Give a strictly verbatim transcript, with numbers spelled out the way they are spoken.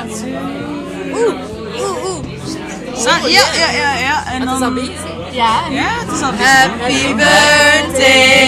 Oeh, oeh, oeh. Ja, ja, ja, ja. En dan... Het is al bezig. Ja, ja, het is al bezig. Happy birthday